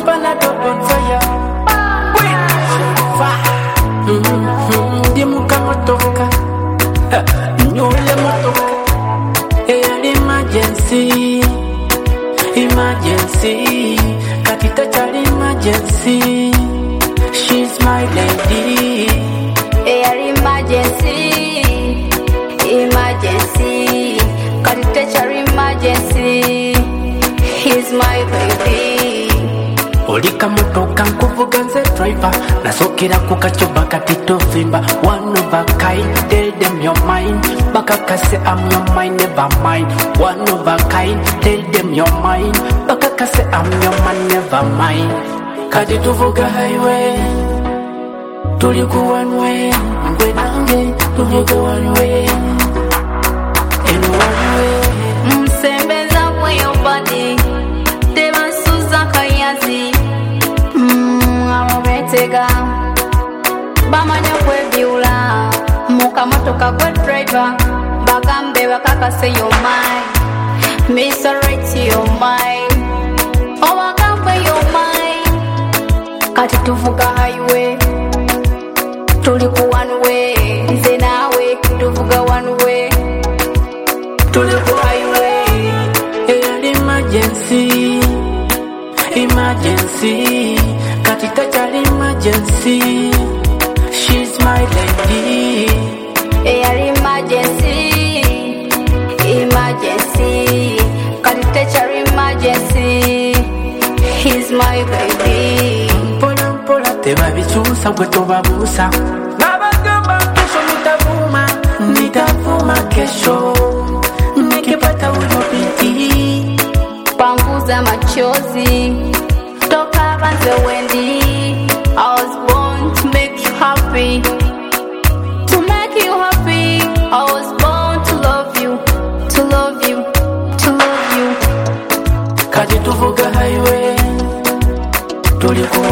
Panado bonfire. Dimuka motoka. Nyole motoka. Emergency. Emergency. Katita chali emergency. She's my lady. Emergency. Emergency. Katita chali emergency. He's my baby. Olika motoka nkuvuga nze driver. Nasokera kukachoba katito fimba. One of a kind, tell them your mind. Baka kase I'm your mind, never mind. One of a kind, tell them your mind. Baka kase I'm your man, never mind. Kati tuvuga highway, tuliku one way. Ngwe nange, tuvuga one way. In one way. Msembeza mweyo body. Deva suza kayazi. Awametega bamanya kwebyula muka motoka gwe driver bagambe bakakase your mind Mr. Right your mind owagambe your mind kati tuvuga highway tuli ku one way nze nawe tuvuga one way tuli ku highway Emergency. Emergency. Katita chali emergency. She's my lady. Emergency. Emergency. Katita chali emergency. He's my baby. Mpola mpola teba bichusa gwe tobabusa. Nabagamba kesho nitavuma. Nitavuma kesho. Nikipata unopiti. Panguza machozi. Toka banze wendi. I was born to make you happy. To make you happy. I was born to love you. To love you. To love you. Kati tuvuga highway. Tuliku